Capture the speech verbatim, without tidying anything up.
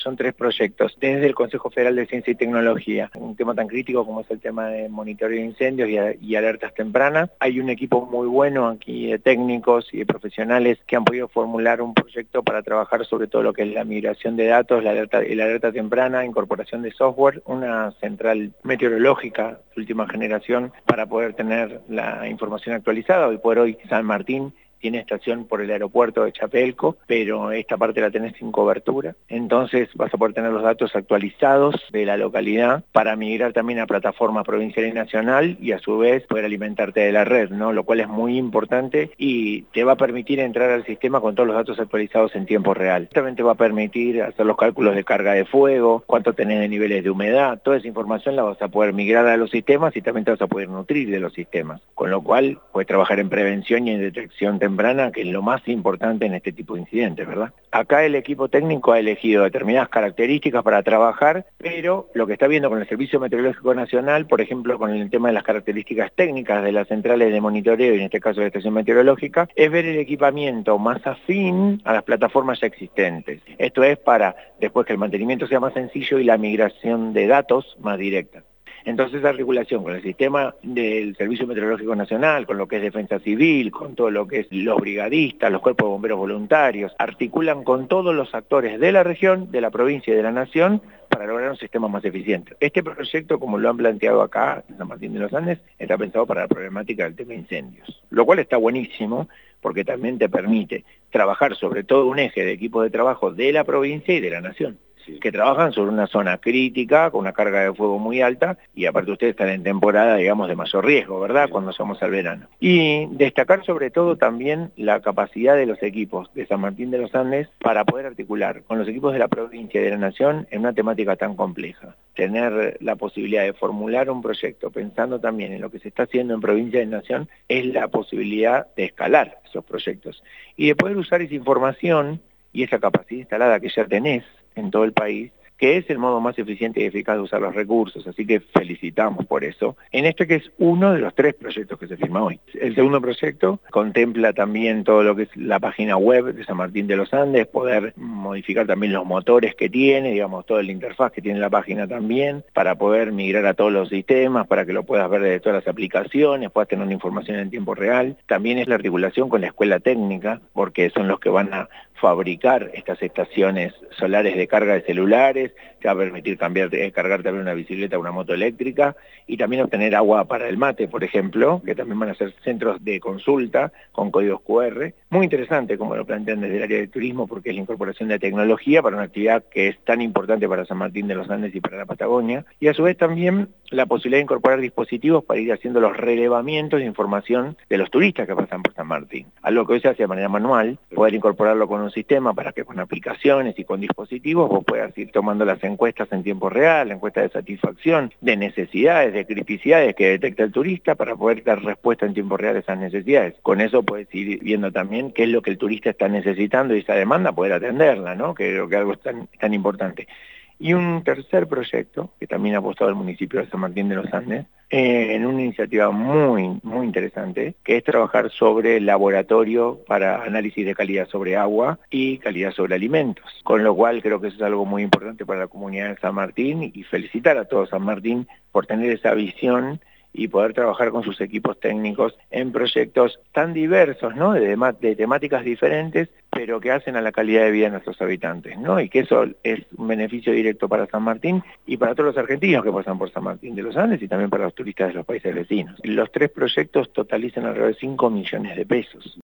son tres proyectos desde el Consejo Federal de Ciencia y Tecnología. Un tema tan crítico como es el tema de monitoreo de incendios y, a, y alertas tempranas. Hay un equipo muy bueno aquí de técnicos y de profesionales que han podido formular un proyecto para trabajar sobre todo lo que es la migración de datos, la alerta, la alerta temprana, incorporación de software, una central meteorológica de última generación para poder tener la información actualizada. Hoy por hoy San Martín tiene estación por el aeropuerto de Chapelco, pero esta parte la tenés sin cobertura. Entonces vas a poder tener los datos actualizados de la localidad para migrar también a plataforma provincial y nacional y a su vez poder alimentarte de la red, ¿no? Lo cual es muy importante y te va a permitir entrar al sistema con todos los datos actualizados en tiempo real. También te va a permitir hacer los cálculos de carga de fuego, cuánto tenés de niveles de humedad, toda esa información la vas a poder migrar a los sistemas y también te vas a poder nutrir de los sistemas, con lo cual puedes trabajar en prevención y en detección temprana, que es lo más importante en este tipo de incidentes, ¿verdad? Acá el equipo técnico ha elegido determinadas características para trabajar, pero lo que está viendo con el Servicio Meteorológico Nacional, por ejemplo, con el tema de las características técnicas de las centrales de monitoreo, y en este caso de la estación meteorológica, es ver el equipamiento más afín a las plataformas ya existentes. Esto es para, después que el mantenimiento sea más sencillo y la migración de datos más directa. Entonces esa articulación con el sistema del Servicio Meteorológico Nacional, con lo que es Defensa Civil, con todo lo que es los brigadistas, los cuerpos de bomberos voluntarios, articulan con todos los actores de la región, de la provincia y de la nación para lograr un sistema más eficiente. Este proyecto, como lo han planteado acá en San Martín de los Andes, está pensado para la problemática del tema de incendios, lo cual está buenísimo porque también te permite trabajar sobre todo un eje de equipos de trabajo de la provincia y de la nación, que trabajan sobre una zona crítica, con una carga de fuego muy alta, y aparte ustedes están en temporada, digamos, de mayor riesgo, ¿verdad?, cuando somos al verano. Y destacar sobre todo también la capacidad de los equipos de San Martín de los Andes para poder articular con los equipos de la provincia y de la nación en una temática tan compleja. Tener la posibilidad de formular un proyecto pensando también en lo que se está haciendo en provincia y nación es la posibilidad de escalar esos proyectos y de poder usar esa información y esa capacidad instalada que ya tenés en todo el país, que es el modo más eficiente y eficaz de usar los recursos, así que felicitamos por eso, en este que es uno de los tres proyectos que se firma hoy. El segundo proyecto contempla también todo lo que es la página web de San Martín de los Andes, poder modificar también los motores que tiene, digamos, toda la interfaz que tiene la página también, para poder migrar a todos los sistemas, para que lo puedas ver desde todas las aplicaciones, puedas tener una información en tiempo real. También es la articulación con la escuela técnica, porque son los que van a fabricar estas estaciones solares de carga de celulares, te va a permitir cambiar, cargar también una bicicleta o una moto eléctrica y también obtener agua para el mate, por ejemplo, que también van a ser centros de consulta con códigos cu erre. Muy interesante como lo plantean desde el área de turismo porque es la incorporación de tecnología para una actividad que es tan importante para San Martín de los Andes y para la Patagonia, y a su vez también la posibilidad de incorporar dispositivos para ir haciendo los relevamientos de información de los turistas que pasan por San Martín. Algo que hoy se hace de manera manual, poder incorporarlo con un sistema para que con aplicaciones y con dispositivos vos puedas ir tomando las encuestas en tiempo real, encuestas de satisfacción, de necesidades, de criticidades que detecta el turista para poder dar respuesta en tiempo real a esas necesidades. Con eso puedes ir viendo también qué es lo que el turista está necesitando y esa demanda poder atenderla, ¿no? Que creo que algo es tan, tan importante. Y un tercer proyecto, que también ha apostado el municipio de San Martín de los Andes, eh, en una iniciativa muy, muy interesante, que es trabajar sobre laboratorio para análisis de calidad sobre agua y calidad sobre alimentos. Con lo cual creo que eso es algo muy importante para la comunidad de San Martín y felicitar a todo San Martín por tener esa visión y poder trabajar con sus equipos técnicos en proyectos tan diversos, ¿no? De, de temáticas diferentes, pero que hacen a la calidad de vida de nuestros habitantes, ¿no? Y que eso es un beneficio directo para San Martín y para todos los argentinos que pasan por San Martín de los Andes y también para los turistas de los países vecinos. Los tres proyectos totalizan alrededor de cinco millones de pesos.